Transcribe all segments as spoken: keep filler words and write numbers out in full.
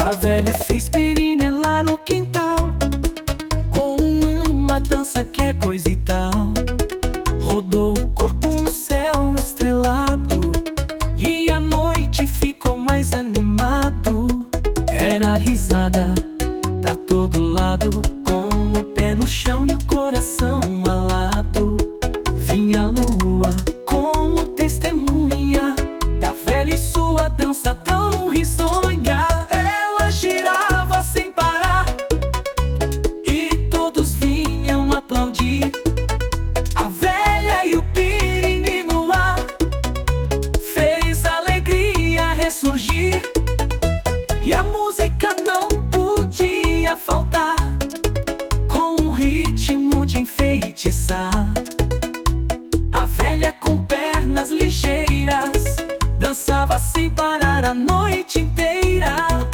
A velha fez perinela no quintal, com uma dança que é coisa e tal. Rodou o corpo no céu estrelado, e a noite ficou mais animado. Era risada pra todo lado, com o pé no chão e o coração alado. Vinha a lua como testemunha da velha e sua dança tão risonha. Ela girava sem parar e todos vinham aplaudir. A velha e o piriri no ar fez a alegria ressurgir, e a música não podia faltar, com um ritmo de enfeitiçar. A velha com pernas ligeiras dançava sem parar a noite inteira.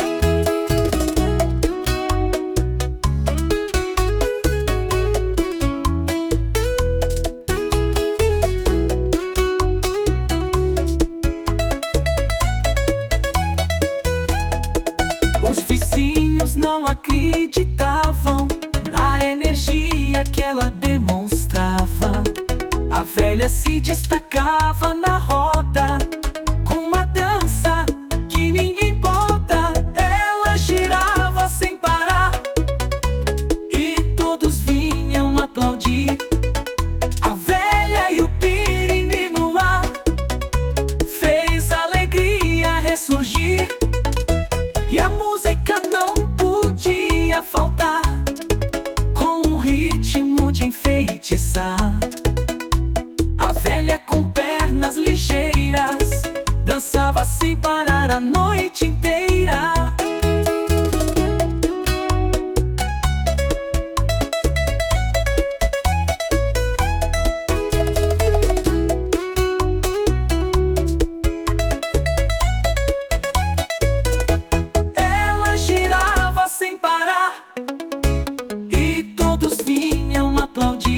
Os vizinhos não acreditavam na energia que ela demonstrava. A velha se destacava na roda, com uma dança que ninguém bota. Ela girava sem parar e todos vinham aplaudir. A velha e o piriri no ar fez a alegria ressurgir, e a música não podia faltar, com um ritmo de enfeitiçar. A velha com pernas ligeiras dançava sem parar a noite inteira. Ela girava sem parar e todos vinham aplaudir.